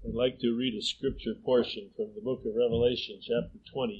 I'd like to read a scripture portion from the book of Revelation, chapter 20.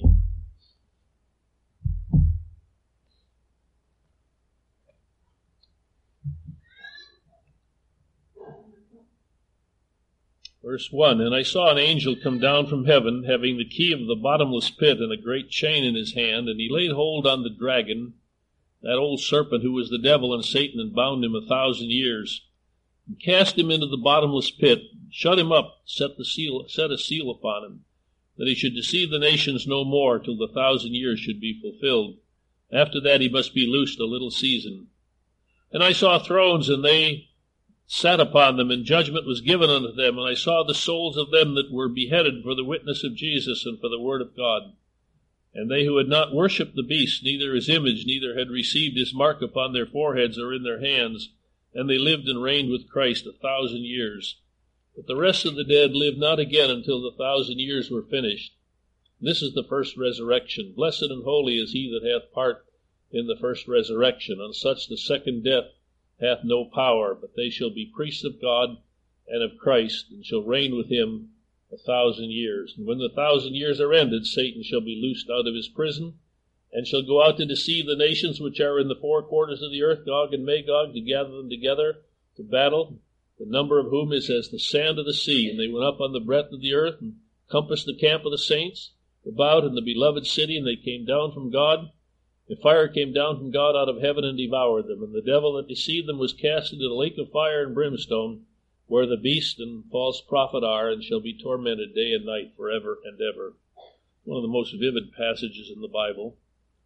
Verse 1, And I saw an angel come down from heaven, having the key of the bottomless pit and a great chain in his hand, and he laid hold on the dragon, that old serpent who was the devil and Satan, and bound him 1,000 years, and cast him into the bottomless pit, shut him up, set a seal upon him, that he should deceive the nations no more till the 1,000 years should be fulfilled. After that he must be loosed a little season. And I saw thrones, and they sat upon them, and judgment was given unto them. And I saw the souls of them that were beheaded for the witness of Jesus and for the word of God. And they who had not worshipped the beast, neither his image, neither had received his mark upon their foreheads or in their hands, and they lived and reigned with Christ 1,000 years. But the rest of the dead lived not again until the 1,000 years were finished. This is the first resurrection. Blessed and holy is he that hath part in the first resurrection. On such the second death hath no power, but they shall be priests of God and of Christ, and shall reign with him 1,000 years. And when the 1,000 years are ended, Satan shall be loosed out of his prison, and shall go out to deceive the nations which are in the four quarters of the earth, Gog and Magog, to gather them together to battle, the number of whom is as the sand of the sea. And they went up on the breadth of the earth, and compassed the camp of the saints about in the beloved city, and they came down from God. The fire came down from God out of heaven and devoured them. And the devil that deceived them was cast into the lake of fire and brimstone, where the beast and false prophet are, and shall be tormented day and night forever and ever. One of the most vivid passages in the Bible.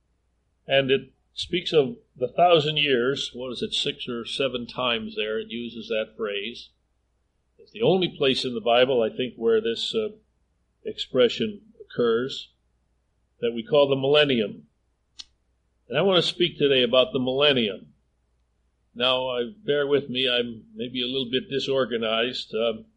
And it speaks of the 1,000 years. 6 or 7 times there it uses that phrase. It's the only place in the Bible, I think, where this expression occurs, that we call the millennium. And I want to speak today about the millennium. Now, bear with me, I'm maybe a little bit disorganized.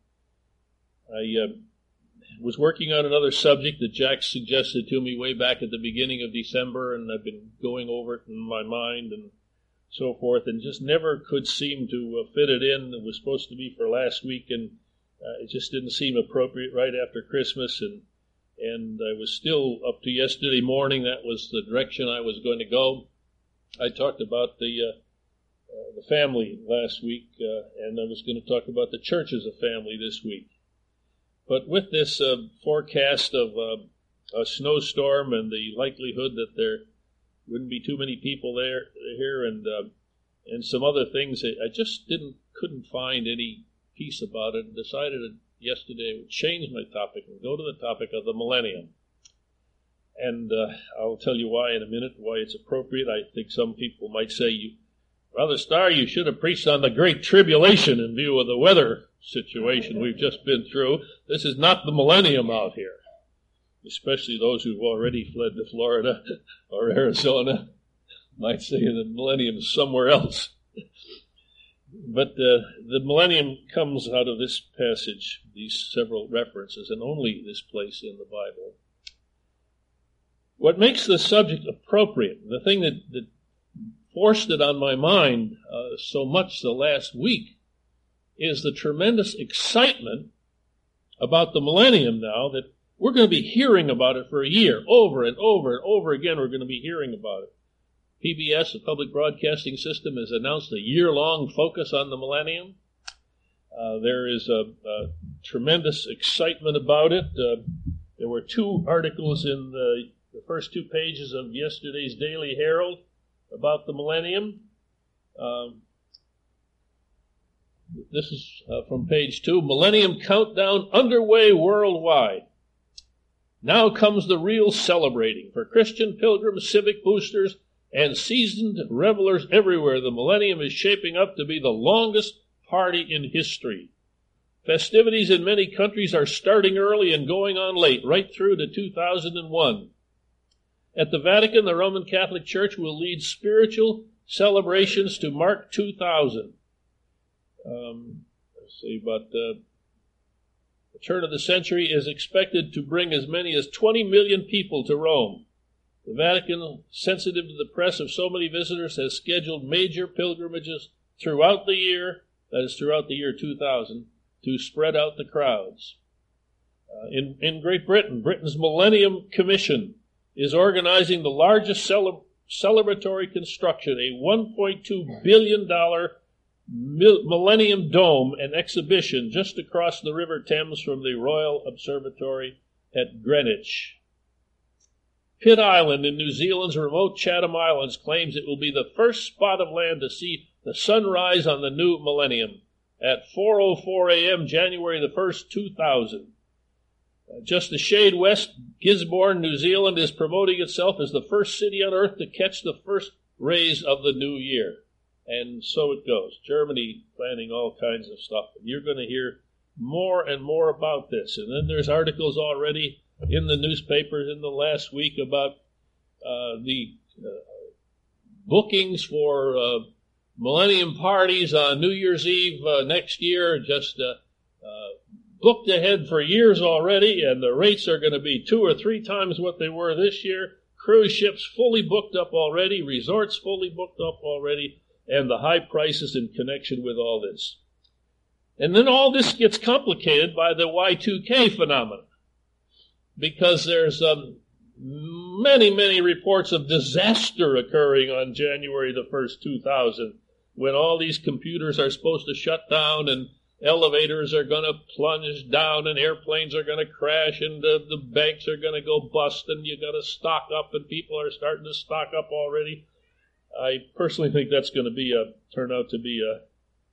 I was working on another subject that Jack suggested to me way back at the beginning of December, and I've been going over it in my mind and so forth, and just never could seem to fit it in. It was supposed to be for last week, and it just didn't seem appropriate right after Christmas, and I was still, up to yesterday morning, that was the direction I was going to go. I talked about the family last week, and I was going to talk about the church as a family this week. But with this forecast of a snowstorm and the likelihood that there wouldn't be too many people here, and some other things, I just couldn't find any peace about it, and decided yesterday I would change my topic and go to the topic of the millennium. And I'll tell you why in a minute, why it's appropriate. I think some people might say, Brother Starr, you should have preached on the Great Tribulation in view of the weather situation we've just been through. This is not the millennium out here, especially those who've already fled to Florida or Arizona might say the millennium is somewhere else. But the millennium comes out of this passage, these several references, and only this place in the Bible. What makes the subject appropriate, the thing that forced it on my mind so much the last week, is the tremendous excitement about the millennium now, that we're going to be hearing about it for a year, over and over and over again we're going to be hearing about it. PBS, the Public Broadcasting System, has announced a year-long focus on the millennium. There is a tremendous excitement about it. There were 2 articles in the first 2 pages of yesterday's Daily Herald about the millennium. This is from page 2. Millennium Countdown underway worldwide. Now comes the real celebrating. For Christian pilgrims, civic boosters, and seasoned revelers everywhere, the millennium is shaping up to be the longest party in history. Festivities in many countries are starting early and going on late, right through to 2001. At the Vatican, the Roman Catholic Church will lead spiritual celebrations to mark 2000. The turn of the century is expected to bring as many as 20 million people to Rome. The Vatican, sensitive to the press of so many visitors, has scheduled major pilgrimages throughout the year, that is throughout the year 2000, to spread out the crowds. In Great Britain, Britain's Millennium Commission is organizing the largest celebratory construction, a $1.2 billion Millennium Dome and exhibition just across the River Thames from the Royal Observatory at Greenwich. Pitt Island in New Zealand's remote Chatham Islands claims it will be the first spot of land to see the sunrise on the new millennium at 4:04 a.m. January the 1st, 2000. Just a shade west, Gisborne, New Zealand is promoting itself as the first city on earth to catch the first rays of the new year. And so it goes. Germany planning all kinds of stuff. And you're going to hear more and more about this. And then there's articles already in the newspapers in the last week about the bookings for millennium parties on New Year's Eve next year, just booked ahead for years already, and the rates are going to be 2 or 3 times what they were this year. Cruise ships fully booked up already, resorts fully booked up already, and the high prices in connection with all this. And then all this gets complicated by the Y2K phenomenon, because there's many reports of disaster occurring on January the 1st, 2000, when all these computers are supposed to shut down and elevators are going to plunge down and airplanes are going to crash and the banks are going to go bust and you got to stock up, and people are starting to stock up already. I personally think that's going to turn out to be a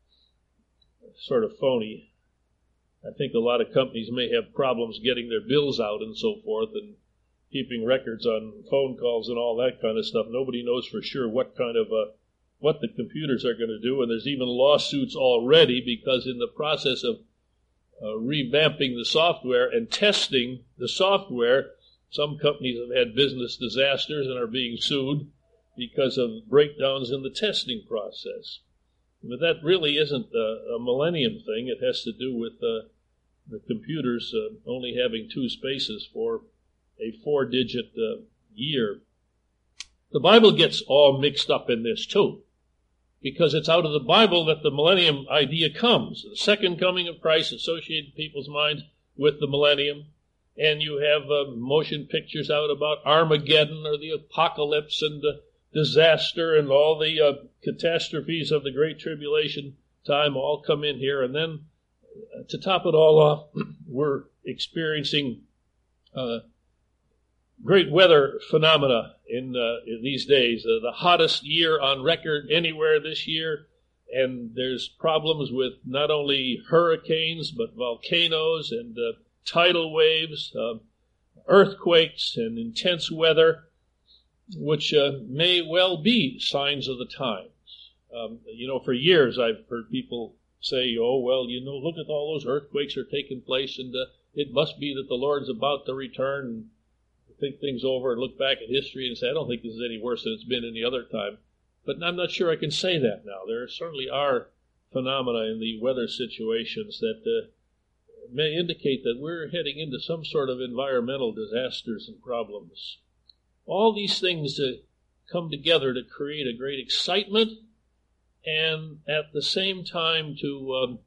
sort of phony. I think a lot of companies may have problems getting their bills out and so forth and keeping records on phone calls and all that kind of stuff. Nobody knows for sure what the computers are going to do, and there's even lawsuits already because in the process of revamping the software and testing the software, some companies have had business disasters and are being sued because of breakdowns in the testing process. But that really isn't a millennium thing. It has to do with the computers only having 2 spaces for a 4-digit year. The Bible gets all mixed up in this too, because it's out of the Bible that the millennium idea comes. The second coming of Christ associated people's minds with the millennium. And you have motion pictures out about Armageddon or the apocalypse and the disaster and all the catastrophes of the Great Tribulation time all come in here. And then to top it all off, we're experiencing great weather phenomena in these days. The hottest year on record anywhere this year. And there's problems with not only hurricanes, but volcanoes and tidal waves, earthquakes and intense weather, which may well be signs of the times. For years I've heard people say, look at all those earthquakes are taking place, and it must be that the Lord's about to return, and think things over and look back at history and say, I don't think this is any worse than it's been any other time. But I'm not sure I can say that now. There certainly are phenomena in the weather situations that may indicate that we're heading into some sort of environmental disasters and problems. All these things come together to create a great excitement and at the same time to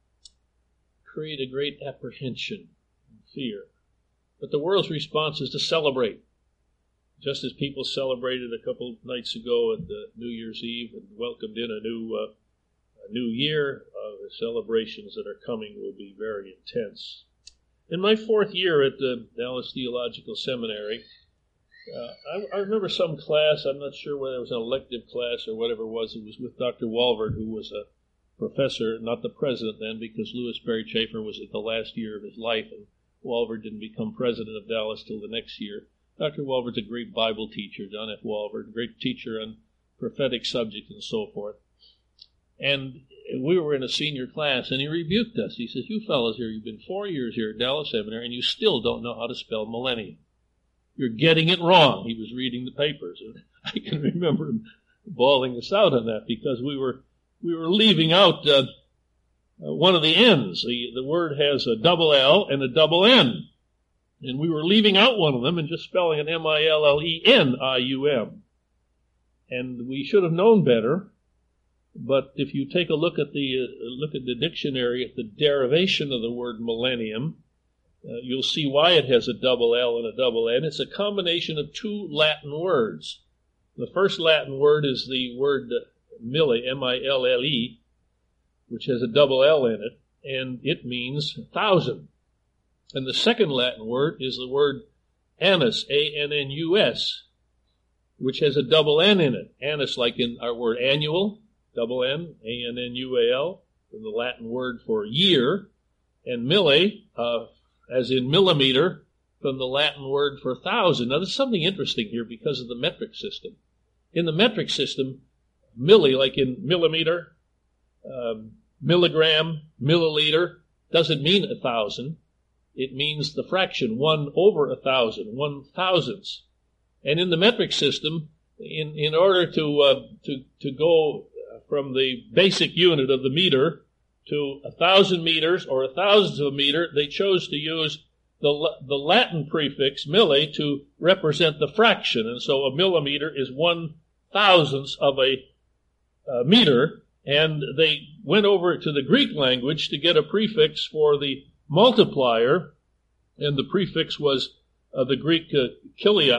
create a great apprehension and fear. But the world's response is to celebrate, just as people celebrated a couple nights ago at New Year's Eve and welcomed in a new year. The celebrations that are coming will be very intense. In my 4th year at the Dallas Theological Seminary, I remember some class, I'm not sure whether it was an elective class or whatever it was with Dr. Walvoord, who was a professor, not the president then, because Louis Berry Chafer was at the last year of his life, and Walvoord didn't become president of Dallas till the next year. Dr. Walvoord's a great Bible teacher, John F. Walvoord, great teacher on prophetic subjects and so forth. And we were in a senior class, and he rebuked us. He says, you fellows here, you've been 4 years here at Dallas Seminary, and you still don't know how to spell millennium. You're getting it wrong. He was reading the papers, and I can remember him bawling us out on that because we were leaving out one of the N's. The word has a double L and a double N, and we were leaving out one of them and just spelling it M-I-L-L-E-N-I-U-M. And we should have known better. But if you take a look at the dictionary, at the derivation of the word millennium, You'll see why it has a double L and a double N. It's a combination of two Latin words. The first Latin word is the word mille, M-I-L-L-E, which has a double L in it, and it means 1,000. And the second Latin word is the word annus, A-N-N-U-S, which has a double N in it. Annus, like in our word annual, double N, A-N-N-U-A-L, the Latin word for year, and mille, as in millimeter, from the Latin word for 1,000. Now, there's something interesting here because of the metric system. In the metric system, milli, like in millimeter, milligram, milliliter, doesn't mean 1,000. It means the fraction 1 over 1,000, 1,000ths. And in the metric system, in order to go from the basic unit of the meter to 1,000 meters or 1,000th of a meter, they chose to use the Latin prefix milli to represent the fraction. And so a millimeter is 1,000th of a meter, and they went over to the Greek language to get a prefix for the multiplier, and the prefix was the Greek kilioi.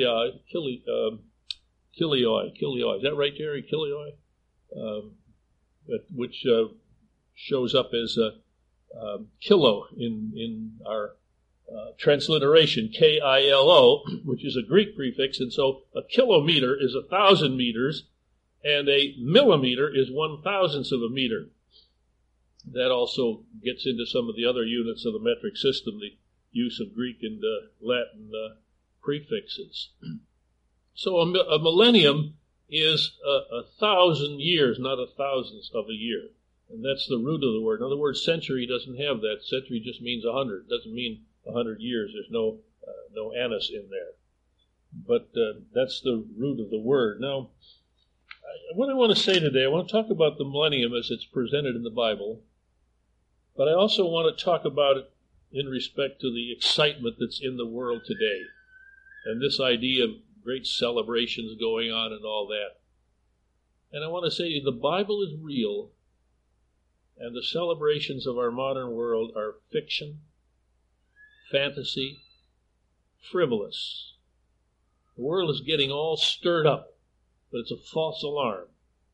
Is that right, Jerry? Kilioi? Which shows up as kilo in our transliteration, K-I-L-O, which is a Greek prefix, and so a kilometer is 1,000 meters, and a millimeter is 1,000th of a meter. That also gets into some of the other units of the metric system, the use of Greek and Latin prefixes. So a millennium is 1,000 years, not 1,000th of a year. And that's the root of the word. In other words, century doesn't have that. Century just means 100. It doesn't mean 100 years. There's no annus in there. But that's the root of the word. Now, what I want to say today, I want to talk about the millennium as it's presented in the Bible, but I also want to talk about it in respect to the excitement that's in the world today, and this idea of great celebrations going on and all that. And I want to say to you, the Bible is real, and the celebrations of our modern world are fiction, fantasy, frivolous. The world is getting all stirred up, but it's a false alarm.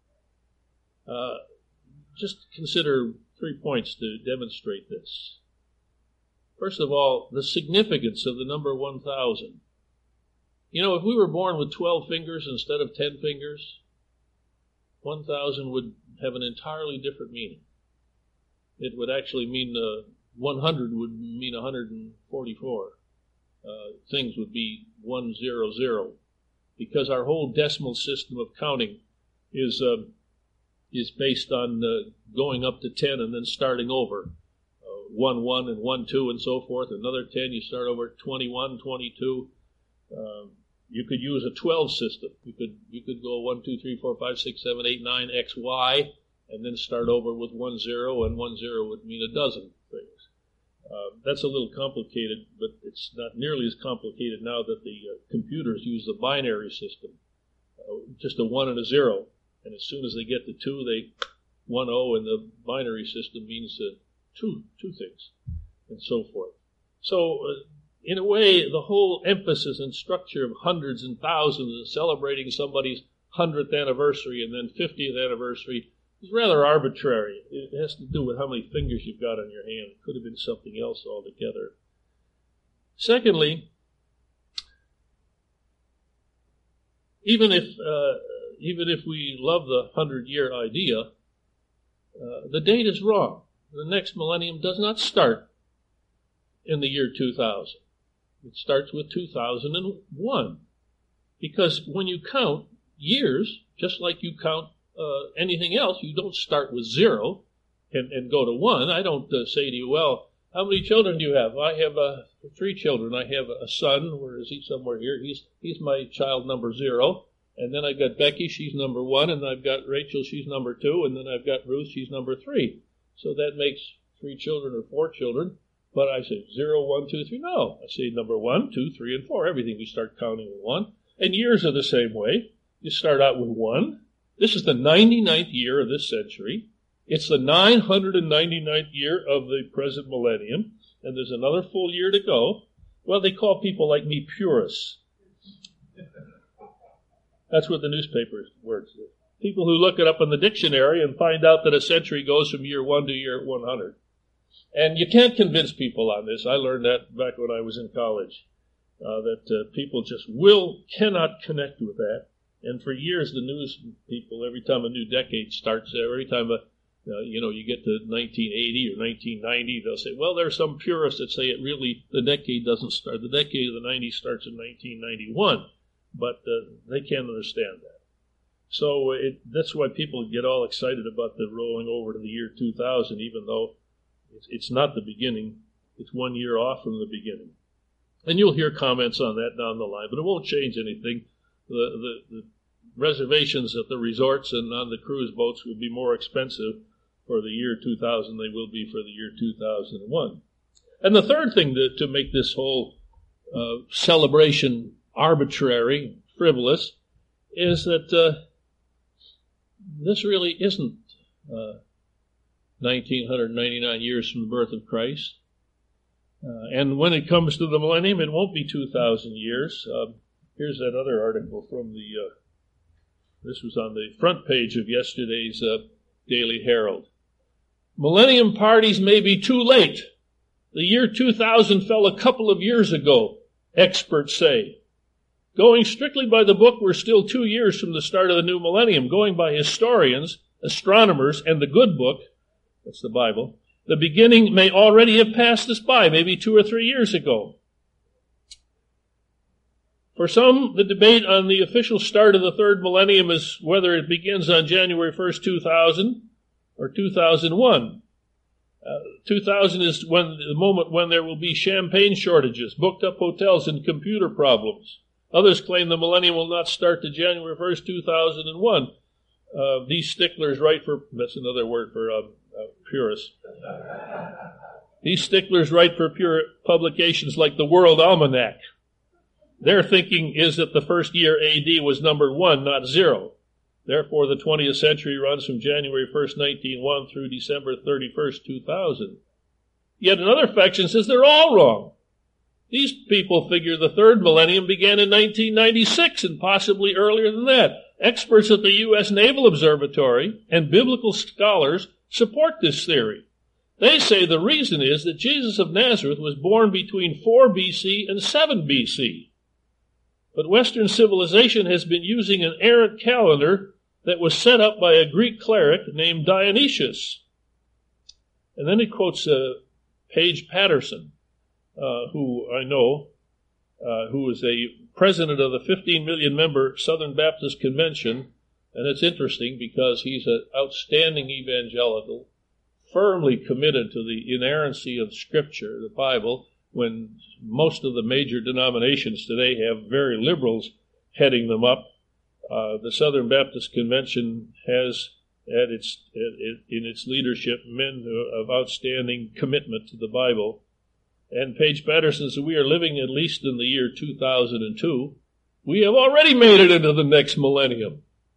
Just consider 3 points to demonstrate this. First of all, the significance of the number 1,000. You know, if we were born with 12 fingers instead of 10 fingers, 1,000 would have an entirely different meaning. It would actually mean 100 would mean 144. Things would be 100, because our whole decimal system of counting is based on going up to 10 and then starting over. 1, 1, and 1, 2, and so forth. Another 10, you start over 21, 22. You could use a 12 system. You could go 1, 2, 3, 4, 5, 6, 7, 8, 9, X, Y, and then start over with 1, 0, and 1, 0 would mean a dozen things. That's a little complicated, but it's not nearly as complicated now that the computers use the binary system. Just a 1 and a 0. And as soon as they get to 2, they 1, 0, and the binary system means two things, and so forth. So, in a way, the whole emphasis and structure of hundreds and thousands and celebrating somebody's 100th anniversary and then 50th anniversary is rather arbitrary. It has to do with how many fingers you've got on your hand. It could have been something else altogether. Secondly, even if we love the 100-year idea, the date is wrong. The next millennium does not start in the year 2000. It starts with 2001. Because when you count years, just like you count anything else, you don't start with 0 and go to 1. I don't say to you, well, how many children do you have? I have 3 children. I have a son. Where is he? Somewhere here. He's my child number 0. And then I've got Becky, she's number 1. And I've got Rachel, she's number 2. And then I've got Ruth, she's number 3. So that makes 3 children or 4 children. But I say 0, 1, 2, 3. No, I say number 1, 2, 3, and 4. Everything we start counting with 1. And years are the same way. You start out with 1. This is the 99th year of this century. It's the 999th year of the present millennium, and there's another full year to go. Well, they call people like me purists. That's what the newspaper words do. People who look it up in the dictionary and find out that a century goes from year 1 to year 100. And you can't convince people on this. I learned that back when I was in college, that people just cannot connect with that. And for years, the news people, every time a new decade starts, every time you get to 1980 or 1990, they'll say, well, there's some purists that say the decade doesn't start. The decade of the 90s starts in 1991. But they can't understand that. So that's why people get all excited about the rolling over to the year 2000, even though it's not the beginning. It's 1 year off from the beginning. And you'll hear comments on that down the line, but it won't change anything. The reservations at the resorts and on the cruise boats will be more expensive for the year 2000 than they will be for the year 2001. And the third thing to make this whole celebration arbitrary, frivolous, is that this really isn't 1999 years from the birth of Christ. And when it comes to the millennium, it won't be 2,000 years. Here's that other article from this was on the front page of yesterday's Daily Herald. Millennium parties may be too late. The year 2000 fell a couple of years ago, experts say. Going strictly by the book, we're still 2 years from the start of the new millennium. Going by historians, astronomers, and the good book, that's the Bible, the beginning may already have passed us by, maybe 2 or 3 years ago. For some, the debate on the official start of the third millennium is whether it begins on January 1st, 2000 or 2001. 2000 is the moment when there will be champagne shortages, booked up hotels, and computer problems. Others claim the millennium will not start to January 1st, 2001. These sticklers write for, that's another word for purists. These sticklers write for pure publications like the World Almanac. Their thinking is that the first year AD was numbered 1, not 0. Therefore, the 20th century runs from January 1st, 1901 through December 31st, 2000. Yet another faction says they're all wrong. These people figure the third millennium began in 1996 and possibly earlier than that. Experts at the U.S. Naval Observatory and biblical scholars support this theory. They say the reason is that Jesus of Nazareth was born between 4 BC and 7 BC. But Western civilization has been using an errant calendar that was set up by a Greek cleric named Dionysius. And then he quotes Paige Patterson, who I know, who is a president of the 15 million member Southern Baptist Convention. And it's interesting because he's an outstanding evangelical, firmly committed to the inerrancy of Scripture, the Bible, when most of the major denominations today have very liberals heading them up. The Southern Baptist Convention has in its leadership men of outstanding commitment to the Bible. And Paige Patterson says, we are living at least in the year 2002. We have already made it into the next millennium.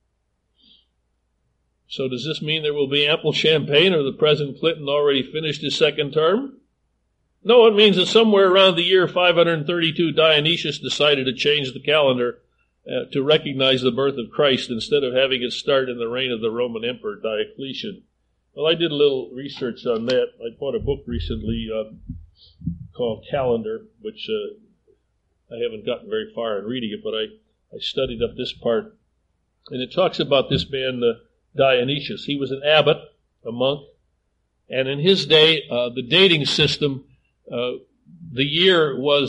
So does this mean there will be ample champagne, or the President Clinton already finished his second term? No, it means that somewhere around the year 532, Dionysius decided to change the calendar to recognize the birth of Christ instead of having it start in the reign of the Roman Emperor Diocletian. Well, I did a little research on that. I bought a book recently called Calendar, which I haven't gotten very far in reading it, but I studied up this part. And it talks about this man, Dionysius. He was an abbot, a monk, and in his day, the dating system, the year was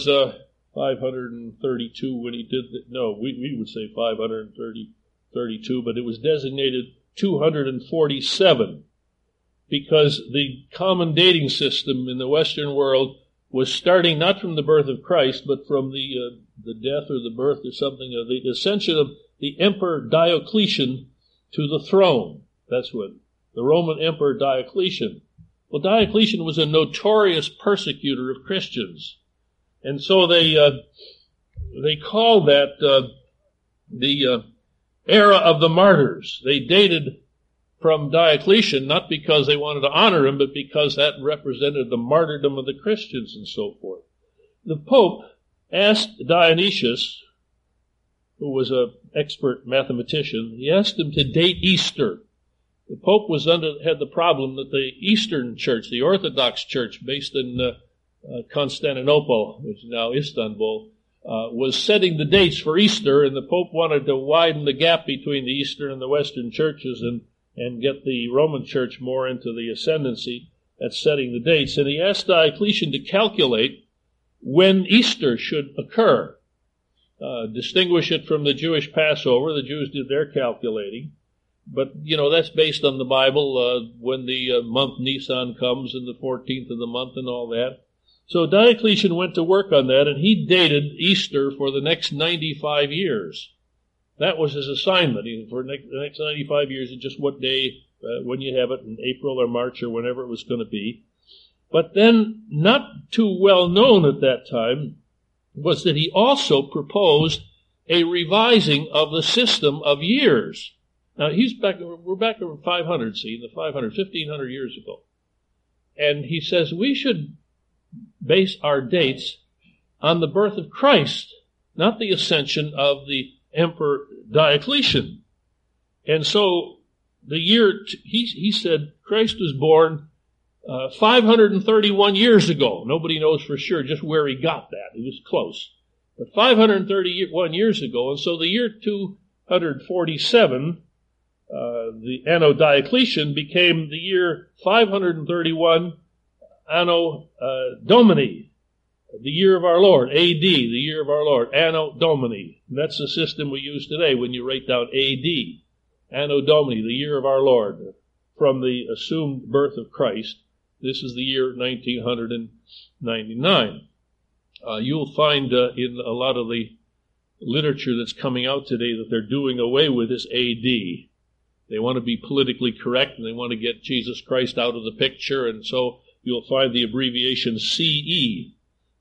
532 when he did we would say 532, but it was designated 247 because the common dating system in the Western world was starting not from the birth of Christ, but from the death or the birth or something of the ascension of the Emperor Diocletian to the throne. That's when the Roman Emperor Diocletian. Well, Diocletian was a notorious persecutor of Christians. And so they called that the era of the martyrs. They dated from Diocletian, not because they wanted to honor him, but because that represented the martyrdom of the Christians and so forth. The Pope asked Dionysius, who was an expert mathematician, he asked him to date Easter. The Pope had the problem that the Eastern Church, the Orthodox Church based in Constantinople, which is now Istanbul, was setting the dates for Easter, and the Pope wanted to widen the gap between the Eastern and the Western churches and get the Roman Church more into the ascendancy at setting the dates. And he asked Diocletian to calculate when Easter should occur, distinguish it from the Jewish Passover. The Jews did their calculating. But, that's based on the Bible, when the month Nisan comes and the 14th of the month and all that. So Diocletian went to work on that, and he dated Easter for the next 95 years. That was his assignment. For the next 95 years, and just what day, when you have it, in April or March or whenever it was going to be. But then, not too well known at that time, was that he also proposed a revising of the system of years. Now, we're back over 500, in the 1,500 years ago. And he says we should base our dates on the birth of Christ, not the ascension of the Emperor Diocletian. And so the year, he said Christ was born 531 years ago. Nobody knows for sure just where he got that. It was close. But 531 years ago, and so the year 247, the Anno Diocletian, became the year 531 Anno Domini, the year of our Lord, AD, the year of our Lord, Anno Domini. And that's the system we use today when you write down AD, Anno Domini, the year of our Lord, from the assumed birth of Christ. This is the year 1999. You'll find in a lot of the literature that's coming out today that they're doing away with this AD. They want to be politically correct, and they want to get Jesus Christ out of the picture, and so you'll find the abbreviation CE,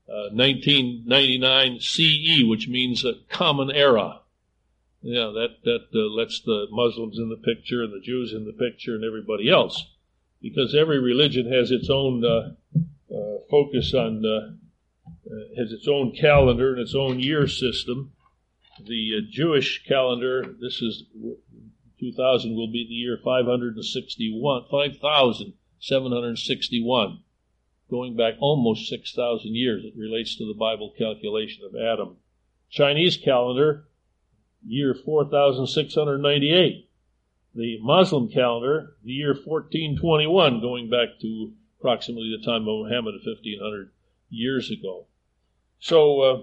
1999 CE, which means a common era. Yeah, that lets the Muslims in the picture and the Jews in the picture and everybody else, because every religion has its own focus on, has its own calendar and its own year system. The Jewish calendar, this is 2000, will be the year 5,761, going back almost 6,000 years. It relates to the Bible calculation of Adam. Chinese calendar, year 4,698. The Muslim calendar, the year 1421, going back to approximately the time of Muhammad, 1,500 years ago. So,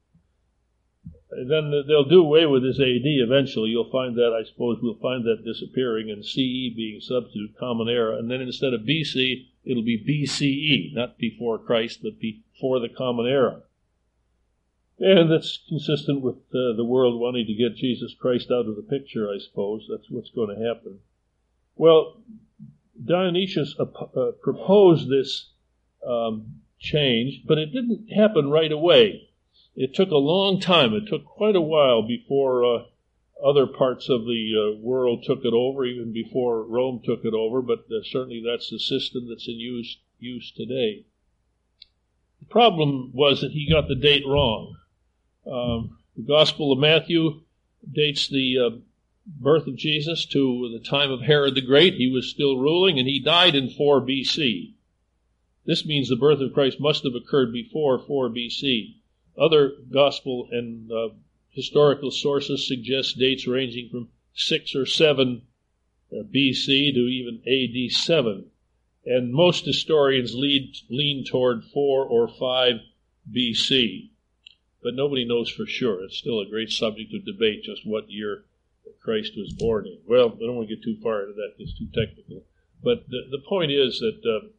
then they'll do away with this AD eventually. You'll find that, I suppose, we'll find that disappearing and CE being substitute, common era. And then instead of BC, it'll be BCE, not before Christ, but before the common era. And that's consistent with the world wanting to get Jesus Christ out of the picture, I suppose. That's what's going to happen. Well, Dionysius proposed this change, but it didn't happen right away. It took a long time. It took quite a while before other parts of the world took it over, even before Rome took it over, but certainly that's the system that's in use today. The problem was that he got the date wrong. The Gospel of Matthew dates the birth of Jesus to the time of Herod the Great. He was still ruling, and he died in 4 BC. This means the birth of Christ must have occurred before 4 BC. Other gospel and historical sources suggest dates ranging from 6 or 7 BC to even AD 7. And most historians lean toward 4 or 5 BC. But nobody knows for sure. It's still a great subject of debate, just what year Christ was born in. Well, I don't want to get too far into that. It's too technical. But the point is that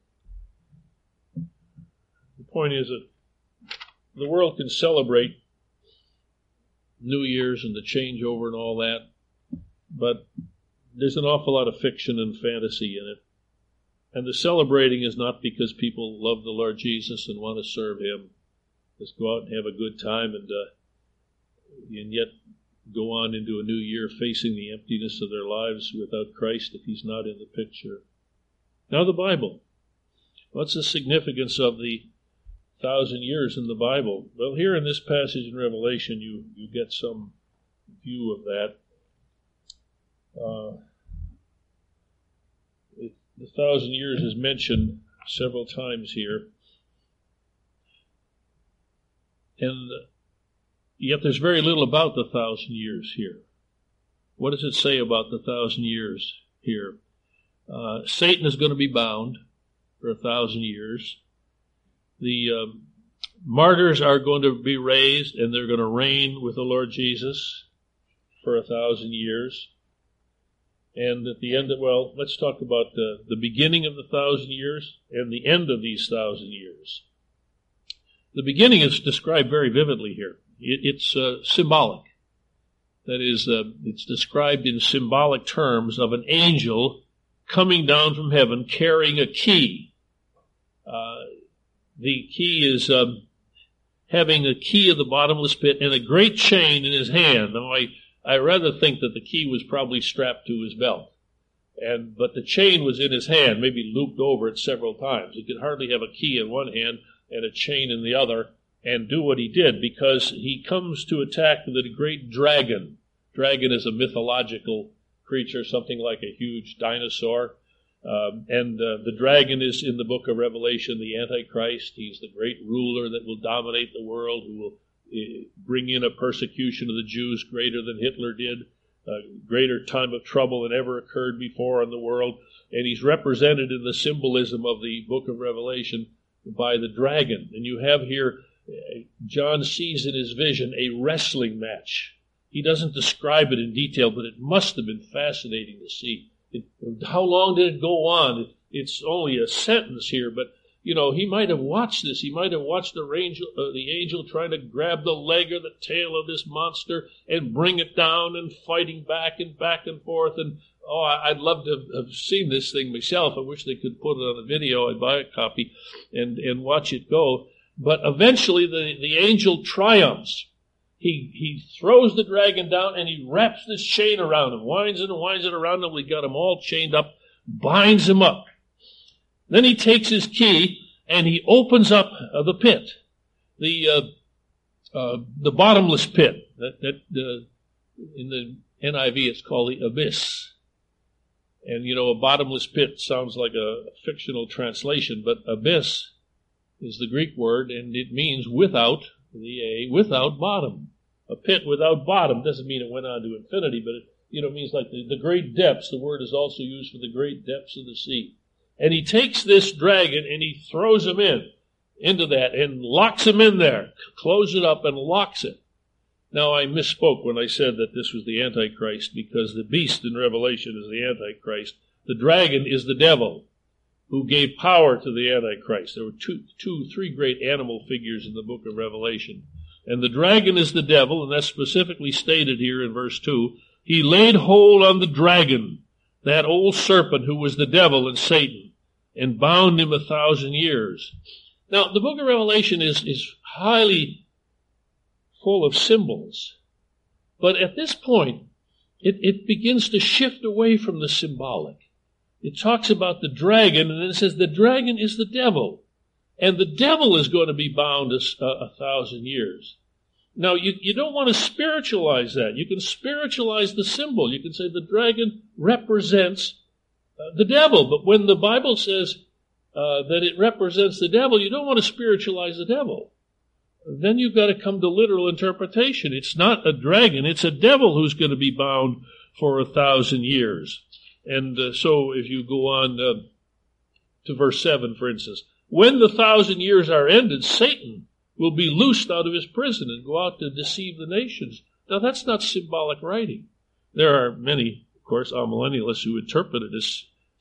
the world can celebrate New Year's and the changeover and all that, but there's an awful lot of fiction and fantasy in it. And the celebrating is not because people love the Lord Jesus and want to serve Him. Just go out and have a good time, and yet go on into a new year facing the emptiness of their lives without Christ if he's not in the picture. Now the Bible. What's the significance of the 1,000 years in the Bible? Well, here in this passage in Revelation, you get some view of that. The 1,000 years is mentioned several times here. And yet there's very little about the 1,000 years here. What does it say about the 1,000 years here? Satan is going to be bound for 1,000 years. The martyrs are going to be raised, and they're going to reign with the Lord Jesus for 1,000 years. And at the end of, well, let's talk about the beginning of the 1,000 years and the end of these 1,000 years. The beginning is described very vividly here. It's symbolic. That is, it's described in symbolic terms of an angel coming down from heaven carrying a key. The key is having a key of the bottomless pit and a great chain in his hand. Now, I rather think that the key was probably strapped to his belt, but the chain was in his hand, maybe looped over it several times. He could hardly have a key in one hand and a chain in the other and do what he did, because he comes to attack the great dragon. Dragon is a mythological creature, something like a huge dinosaur. The dragon is in the book of Revelation, the Antichrist. He's the great ruler that will dominate the world, who will bring in a persecution of the Jews greater than Hitler did, a greater time of trouble than ever occurred before in the world. And he's represented in the symbolism of the book of Revelation by the dragon. And you have here, John sees in his vision a wrestling match. He doesn't describe it in detail, but it must have been fascinating to see. How long did it go on? It's only a sentence here, but he might have watched this. He might have watched the angel trying to grab the leg or the tail of this monster and bring it down and fighting back and forth. And I'd love to have seen this thing myself. I wish they could put it on a video. I'd buy a copy and watch it go. But eventually the angel triumphs. He throws the dragon down and he wraps this chain around him, winds it around him. We got him all chained up, binds him up. Then he takes his key and he opens up the pit, the bottomless pit. In the NIV it's called the abyss. And a bottomless pit sounds like a fictional translation, but abyss is the Greek word, and it means without bottom. A pit without bottom doesn't mean it went on to infinity, but it means like the great depths. The word is also used for the great depths of the sea. And he takes this dragon and he throws him into that and locks him in there, closes it up and locks it. Now, I misspoke when I said that this was the Antichrist, because the beast in Revelation is the Antichrist. The dragon is the devil who gave power to the Antichrist. There were three great animal figures in the book of Revelation. And the dragon is the devil, and that's specifically stated here in verse 2. He laid hold on the dragon, that old serpent who was the devil and Satan, and bound him 1,000 years. Now, the book of Revelation is highly full of symbols. But at this point, it begins to shift away from the symbolic. It talks about the dragon, and then it says the dragon is the devil. And the devil is going to be bound 1,000 years. Now, you don't want to spiritualize that. You can spiritualize the symbol. You can say the dragon represents the devil. But when the Bible says that it represents the devil, you don't want to spiritualize the devil. Then you've got to come to literal interpretation. It's not a dragon. It's a devil who's going to be bound for 1,000 years. And so if you go on to verse 7, for instance, when the 1,000 years are ended, Satan will be loosed out of his prison and go out to deceive the nations. Now, that's not symbolic writing. There are many, of course, amillennialists who interpret it as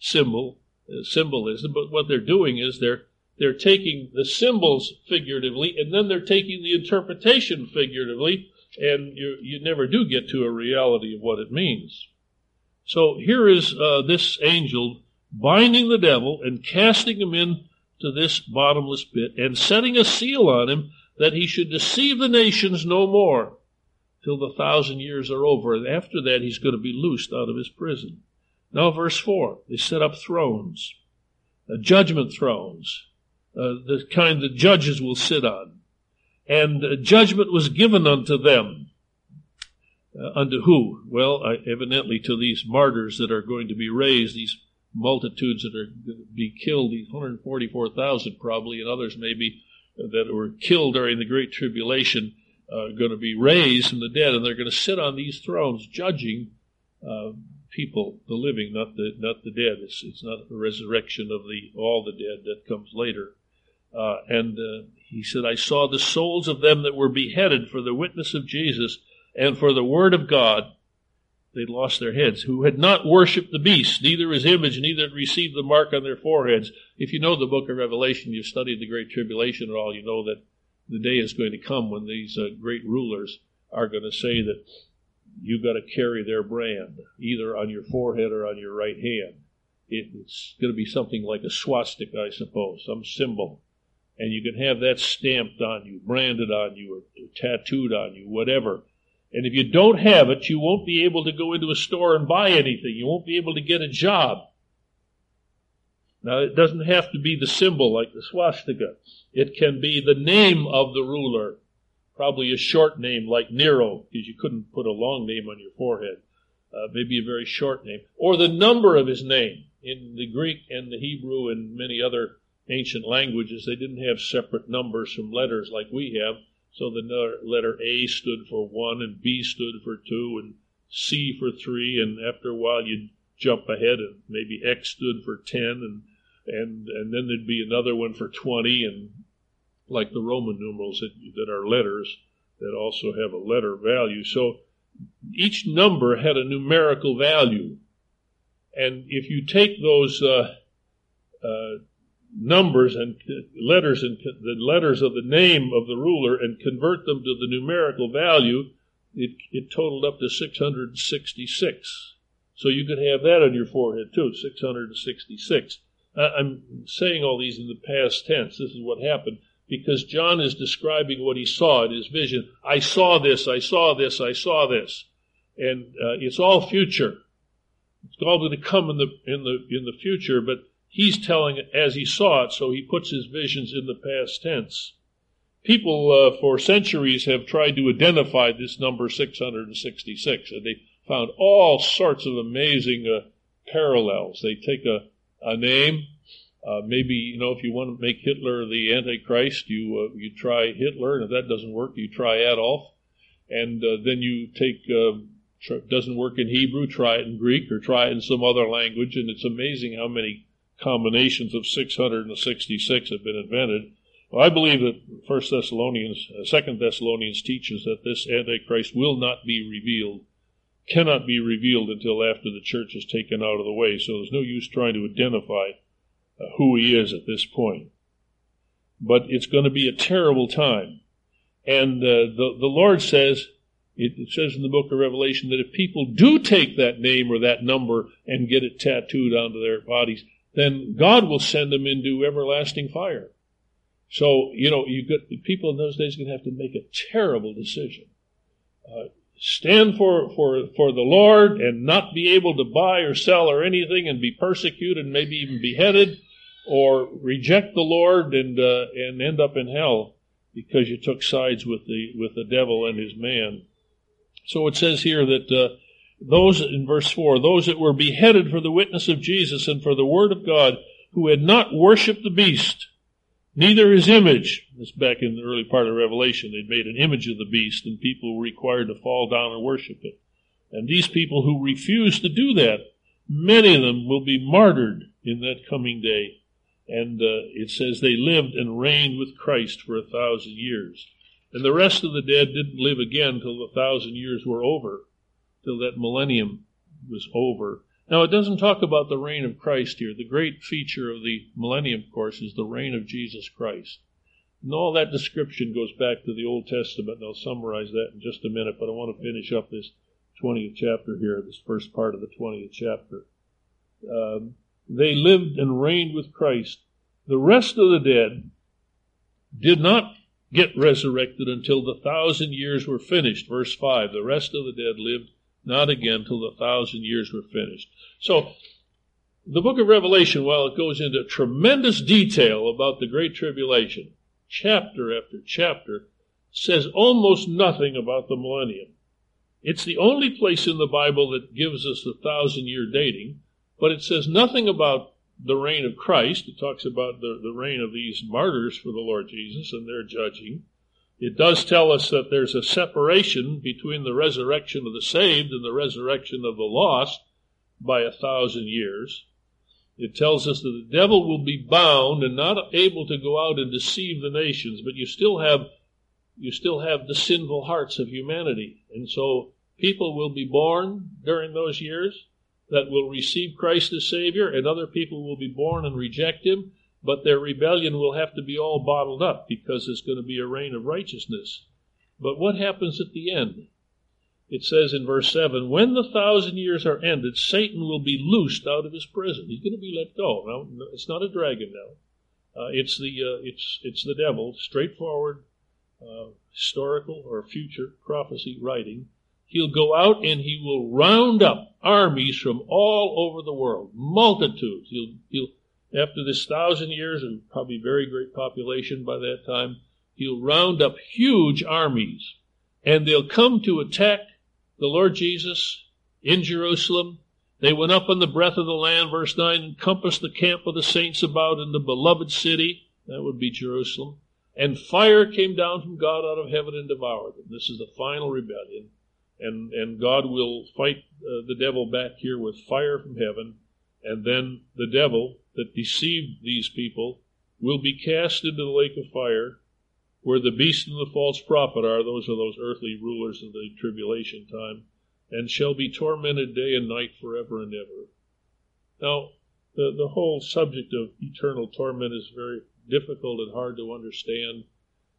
symbolism, but what they're doing is they're taking the symbols figuratively, and then they're taking the interpretation figuratively, and you never do get to a reality of what it means. So here is this angel binding the devil and casting him into this bottomless pit and setting a seal on him that he should deceive the nations no more till the 1,000 years are over. And after that, he's going to be loosed out of his prison. Now, verse 4, they set up thrones, judgment thrones, the kind that judges will sit on. And judgment was given unto them. Unto who? Well, evidently to these martyrs that are going to be raised, these multitudes that are going to be killed, these 144,000 probably, and others maybe that were killed during the Great Tribulation, are going to be raised from the dead, and they're going to sit on these thrones judging people, the living, not the dead. It's not the resurrection of all the dead that comes later. He said, I saw the souls of them that were beheaded for the witness of Jesus and for the word of God. They lost their heads, who had not worshipped the beast, neither his image, neither had received the mark on their foreheads. If you know the book of Revelation, you've studied the Great Tribulation at all, you know that the day is going to come when these great rulers are going to say that you've got to carry their brand, either on your forehead or on your right hand. It's going to be something like a swastika, I suppose, some symbol. And you can have that stamped on you, branded on you, or tattooed on you, whatever. And if you don't have it, you won't be able to go into a store and buy anything. You won't be able to get a job. Now, it doesn't have to be the symbol like the swastika. It can be the name of the ruler, probably a short name like Nero, because you couldn't put a long name on your forehead. Maybe a very short name. Or the number of his name. In the Greek and the Hebrew and many other ancient languages, they didn't have separate numbers from letters like we have. So the letter A stood for 1, and B stood for 2, and C for 3, and after a while you'd jump ahead, and maybe X stood for 10, and then there'd be another one for 20, and like the Roman numerals that are letters that also have a letter value. So each number had a numerical value. And if you take those numbers and letters and the letters of the name of the ruler and convert them to the numerical value, it totaled up to 666. So you could have that on your forehead too, 666. I'm saying all these in the past tense. This is what happened because John is describing what he saw in his vision. I saw this, I saw this, I saw this. And it's all future. It's all going to come in the future, but he's telling it as he saw it, so he puts his visions in the past tense. People for centuries have tried to identify this number 666, and they found all sorts of amazing parallels. They take a name, maybe, if you want to make Hitler the Antichrist, you try Hitler, and if that doesn't work, you try Adolf, and then you take... doesn't work in Hebrew, try it in Greek, or try it in some other language, and it's amazing how many combinations of 666 have been invented. Well, I believe that 2 Thessalonians teaches that this Antichrist will not be revealed, cannot be revealed until after the church is taken out of the way, so there's no use trying to identify who he is at this point. But it's going to be a terrible time. And the Lord says, it says in the book of Revelation that if people do take that name or that number and get it tattooed onto their bodies, then God will send them into everlasting fire. So, people in those days are going to have to make a terrible decision. Stand for the Lord and not be able to buy or sell or anything and be persecuted and maybe even beheaded, or reject the Lord and end up in hell because you took sides with the devil and his man. So it says here that those, in verse 4, those that were beheaded for the witness of Jesus and for the word of God, who had not worshipped the beast, neither his image. This back in the early part of Revelation, they'd made an image of the beast, and people were required to fall down and worship it. And these people who refuse to do that, many of them will be martyred in that coming day. And it says they lived and reigned with Christ for 1,000 years. And the rest of the dead didn't live again till the 1,000 years were over, till that millennium was over. Now, it doesn't talk about the reign of Christ here. The great feature of the millennium, of course, is the reign of Jesus Christ. And all that description goes back to the Old Testament, and I'll summarize that in just a minute, but I want to finish up this 20th chapter here, this first part of the 20th chapter. They lived and reigned with Christ. The rest of the dead did not get resurrected until the 1,000 years were finished. Verse 5, the rest of the dead lived not again till the 1,000 years were finished. So, the book of Revelation, while it goes into tremendous detail about the Great Tribulation, chapter after chapter, says almost nothing about the millennium. It's the only place in the Bible that gives us the 1,000-year dating, but it says nothing about the reign of Christ. It talks about the reign of these martyrs for the Lord Jesus and their judging. It does tell us that there's a separation between the resurrection of the saved and the resurrection of the lost by 1,000 years. It tells us that the devil will be bound and not able to go out and deceive the nations, but you still have the sinful hearts of humanity. And so people will be born during those years that will receive Christ as Savior, and other people will be born and reject Him, but their rebellion will have to be all bottled up because there's going to be a reign of righteousness. But what happens at the end? It says in verse 7, when the 1,000 years are ended, Satan will be loosed out of his prison. He's going to be let go. Now, it's not a dragon now. It's the devil, straightforward, historical or future prophecy writing. He'll go out and he will round up armies from all over the world, multitudes. He'll after this 1,000 years, and probably very great population by that time, he'll round up huge armies, and they'll come to attack the Lord Jesus in Jerusalem. They went up on the breath of the land, verse 9, and compassed the camp of the saints about in the beloved city. That would be Jerusalem. And fire came down from God out of heaven and devoured them. This is the final rebellion. And God will fight the devil back here with fire from heaven. And then the devil that deceived these people will be cast into the lake of fire, where the beast and the false prophet are. Those are those earthly rulers of the tribulation time, and shall be tormented day and night forever and ever. Now, the whole subject of eternal torment is very difficult and hard to understand,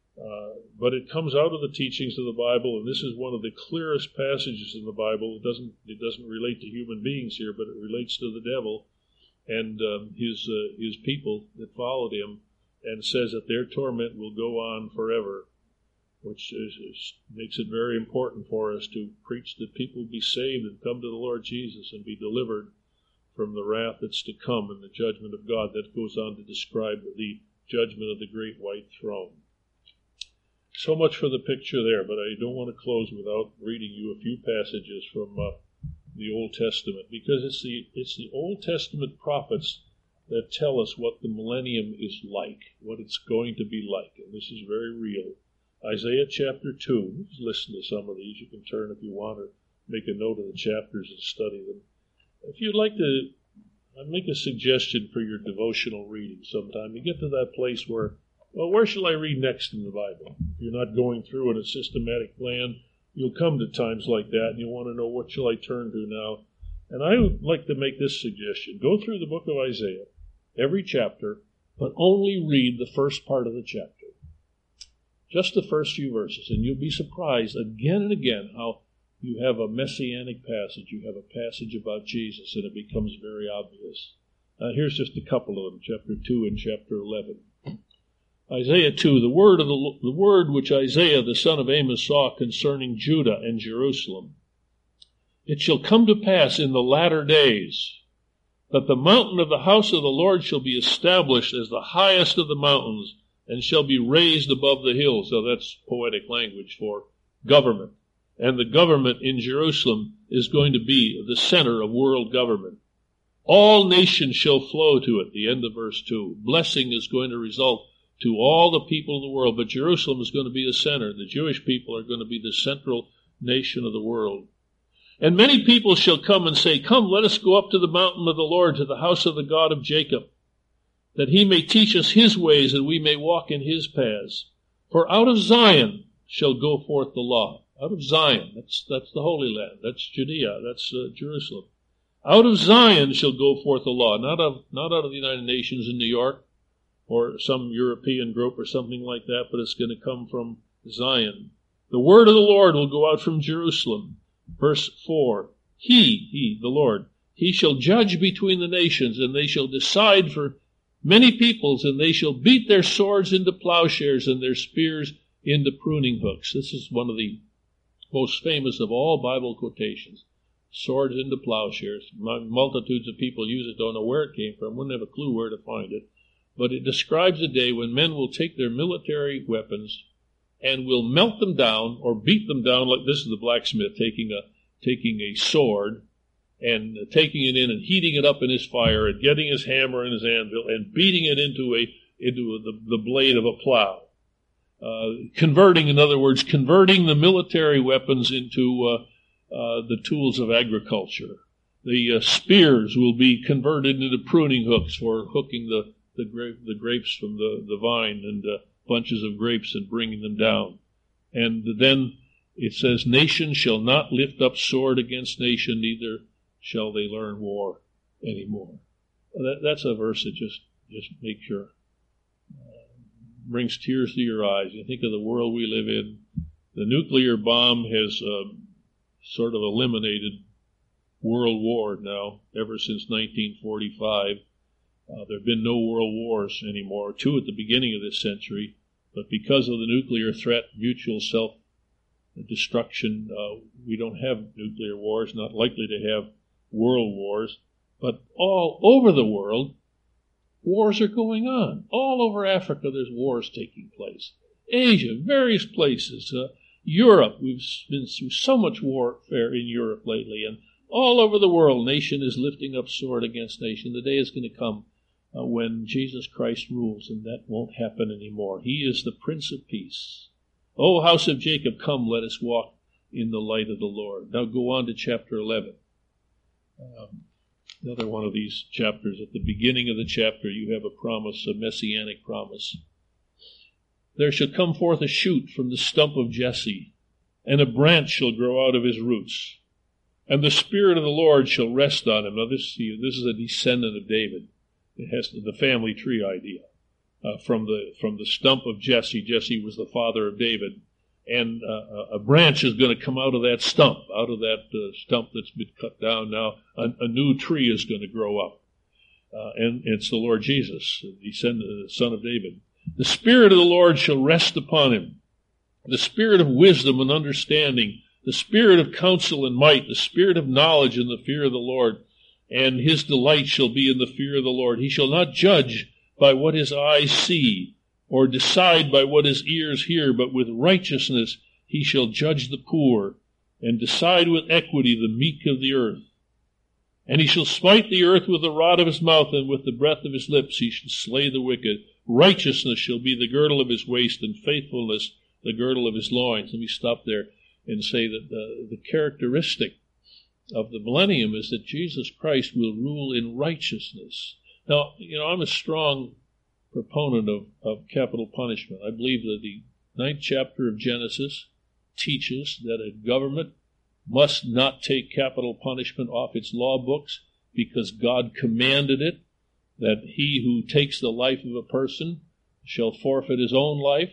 but it comes out of the teachings of the Bible, and this is one of the clearest passages in the Bible. It doesn't relate to human beings here, but it relates to the devil and his people that followed him, and says that their torment will go on forever, which makes it very important for us to preach that people be saved and come to the Lord Jesus and be delivered from the wrath that's to come and the judgment of God. That goes on to describe the judgment of the great white throne. So much for the picture there, but I don't want to close without reading you a few passages from the Old Testament, because it's the Old Testament prophets that tell us what the millennium is like, what it's going to be like, and this is very real. Isaiah chapter 2, let's listen to some of these. You can turn if you want, or make a note of the chapters and study them. If you'd like to, I'd make a suggestion for your devotional reading sometime. You get to that place where, well, where shall I read next in the Bible? If you're not going through in a systematic plan, you'll come to times like that, and you'll want to know, what shall I turn to now? And I would like to make this suggestion. Go through the book of Isaiah, every chapter, but only read the first part of the chapter. Just the first few verses, and you'll be surprised again and again how you have a messianic passage, you have a passage about Jesus, and it becomes very obvious. Here's just a couple of them, chapter 2 and chapter 11. Isaiah 2, the word which Isaiah the son of Amos saw concerning Judah and Jerusalem. It shall come to pass in the latter days that the mountain of the house of the Lord shall be established as the highest of the mountains, and shall be raised above the hills. So that's poetic language for government. And the government in Jerusalem is going to be the center of world government. All nations shall flow to it, the end of verse 2. Blessing is going to result to all the people of the world, but Jerusalem is going to be the center. The Jewish people are going to be the central nation of the world. And many people shall come and say, come, let us go up to the mountain of the Lord, to the house of the God of Jacob, that he may teach us his ways, and we may walk in his paths. For out of Zion shall go forth the law. Out of Zion, that's the Holy Land, that's Judea, that's Jerusalem. Out of Zion shall go forth the law, not out of the United Nations in New York, or some European group or something like that, but it's going to come from Zion. The word of the Lord will go out from Jerusalem. Verse 4, He, the Lord, he shall judge between the nations, and they shall decide for many peoples, and they shall beat their swords into plowshares and their spears into pruning hooks. This is one of the most famous of all Bible quotations. Swords into plowshares. Multitudes of people use it, don't know where it came from, wouldn't have a clue where to find it. But it describes a day when men will take their military weapons and will melt them down or beat them down, like this is the blacksmith taking a sword and taking it in and heating it up in his fire and getting his hammer and his anvil and beating it into the blade of a plow. In other words, converting the military weapons into the tools of agriculture. The spears will be converted into pruning hooks for hooking the grapes from the vine and bunches of grapes and bringing them down. And then it says, nation shall not lift up sword against nation, neither shall they learn war anymore. That's a verse that just makes your brings tears to your eyes. You think of the world we live in. The nuclear bomb has sort of eliminated world war now, ever since 1945. There have been no world wars anymore, 2 at the beginning of this century, but because of the nuclear threat, mutual self-destruction, we don't have nuclear wars, not likely to have world wars. But all over the world, wars are going on. All over Africa, there's wars taking place. Asia, various places. Europe, we've been through so much warfare in Europe lately. And all over the world, nation is lifting up sword against nation. The day is going to come when Jesus Christ rules, and that won't happen anymore. He is the Prince of Peace. O house of Jacob, come, let us walk in the light of the Lord. Now go on to chapter 11. Another one of these chapters. At the beginning of the chapter, you have a promise, a messianic promise. There shall come forth a shoot from the stump of Jesse, and a branch shall grow out of his roots. And the Spirit of the Lord shall rest on him. Now this is a descendant of David. It has the family tree idea. From the stump of Jesse. Jesse was the father of David. And a branch is going to come out of that stump that's been cut down now. A new tree is going to grow up. And it's the Lord Jesus, the son of David. The Spirit of the Lord shall rest upon him. The Spirit of wisdom and understanding, the Spirit of counsel and might, the Spirit of knowledge and the fear of the Lord. And his delight shall be in the fear of the Lord. He shall not judge by what his eyes see, or decide by what his ears hear, but with righteousness he shall judge the poor, and decide with equity the meek of the earth. And he shall smite the earth with the rod of his mouth, and with the breath of his lips he shall slay the wicked. Righteousness shall be the girdle of his waist, and faithfulness the girdle of his loins. Let me stop there and say that the characteristic of the millennium is that Jesus Christ will rule in righteousness. Now, I'm a strong proponent of capital punishment. I believe that the 9th chapter of Genesis teaches that a government must not take capital punishment off its law books because God commanded it, that he who takes the life of a person shall forfeit his own life.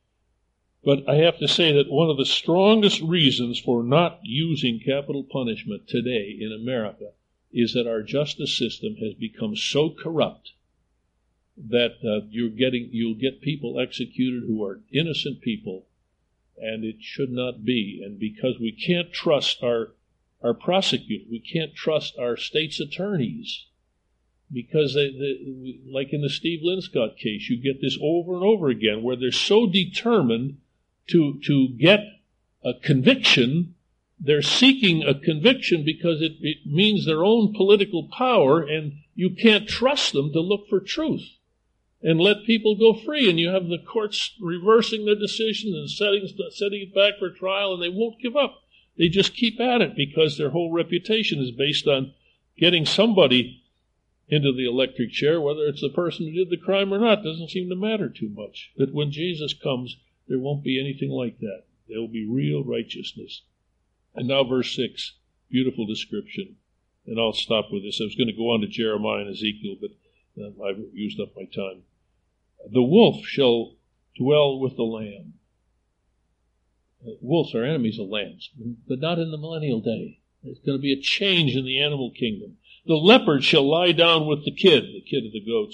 But I have to say that one of the strongest reasons for not using capital punishment today in America is that our justice system has become so corrupt that you'll get people executed who are innocent people, and it should not be. And because we can't trust our prosecutors, we can't trust our state's attorneys, because like in the Steve Linscott case, you get this over and over again, where they're so determined to get a conviction. They're seeking a conviction because it means their own political power, and you can't trust them to look for truth and let people go free. And you have the courts reversing their decisions and setting it back for trial, and they won't give up. They just keep at it because their whole reputation is based on getting somebody into the electric chair, whether it's the person who did the crime or not. Doesn't seem to matter too much. But when Jesus comes, there won't be anything like that. There will be real righteousness. And now verse 6, beautiful description. And I'll stop with this. I was going to go on to Jeremiah and Ezekiel, but I've used up my time. The wolf shall dwell with the lamb. Wolves are enemies of lambs, but not in the millennial day. There's going to be a change in the animal kingdom. The leopard shall lie down with the kid of the goats.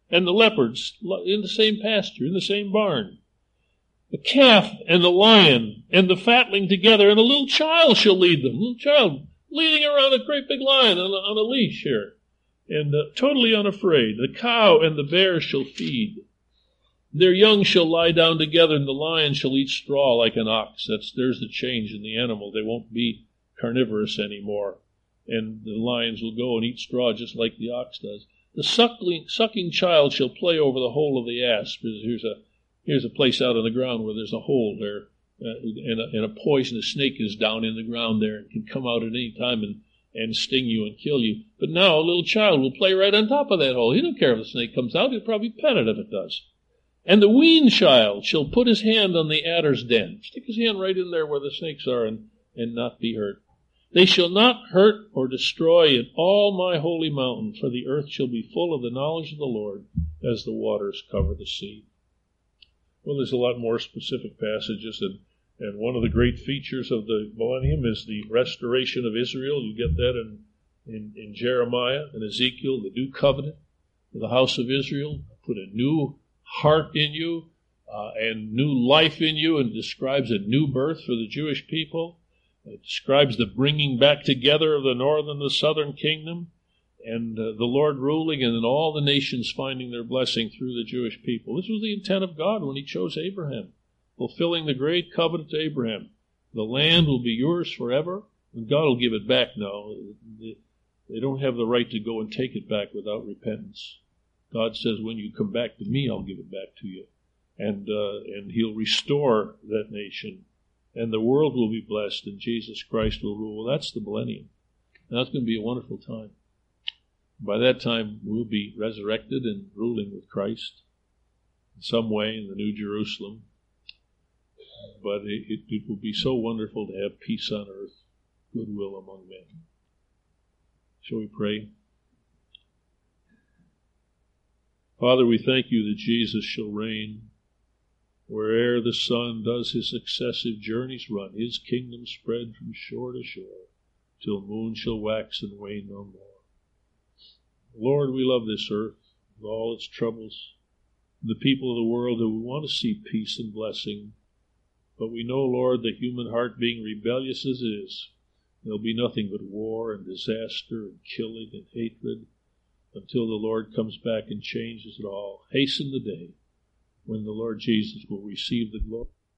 and the leopards in the same pasture, in the same barn. The calf and the lion and the fatling together, and a little child shall lead them. A little child leading around a great big lion on a leash here, and totally unafraid. The cow and the bear shall feed. Their young shall lie down together, and the lion shall eat straw like an ox. There's the change in the animal. They won't be carnivorous anymore, and the lions will go and eat straw just like the ox does. The sucking child shall play over the hole of the asp. Here's a place out on the ground where there's a hole there, and a poisonous snake is down in the ground there and can come out at any time and sting you and kill you. But now a little child will play right on top of that hole. He don't care if the snake comes out. He'll probably pet it if it does. And the weaned child shall put his hand on the adder's den. Stick his hand right in there where the snakes are and not be hurt. They shall not hurt or destroy in all my holy mountain, for the earth shall be full of the knowledge of the Lord as the waters cover the sea. Well, there's a lot more specific passages, and one of the great features of the millennium is the restoration of Israel. You get that in Jeremiah and Ezekiel, the new covenant of the house of Israel. Put a new heart in you and new life in you, and describes a new birth for the Jewish people. It describes the bringing back together of the northern and the southern kingdom, and the Lord ruling, and then all the nations finding their blessing through the Jewish people. This was the intent of God when he chose Abraham, fulfilling the great covenant to Abraham. The land will be yours forever, and God will give it back now. They don't have the right to go and take it back without repentance. God says, when you come back to me, I'll give it back to you. And he'll restore that nation. And the world will be blessed, and Jesus Christ will rule. Well, that's the millennium. And that's going to be a wonderful time. By that time, we'll be resurrected and ruling with Christ in some way in the New Jerusalem. But it will be so wonderful to have peace on earth, goodwill among men. Shall we pray? Father, we thank you that Jesus shall reign where'er the sun does his successive journeys run, his kingdom spread from shore to shore, till moon shall wax and wane no more. Lord, we love this earth with all its troubles, the people of the world who want to see peace and blessing. But we know, Lord, the human heart being rebellious as it is, there'll be nothing but war and disaster and killing and hatred until the Lord comes back and changes it all. Hasten the day when the Lord Jesus will receive the glory.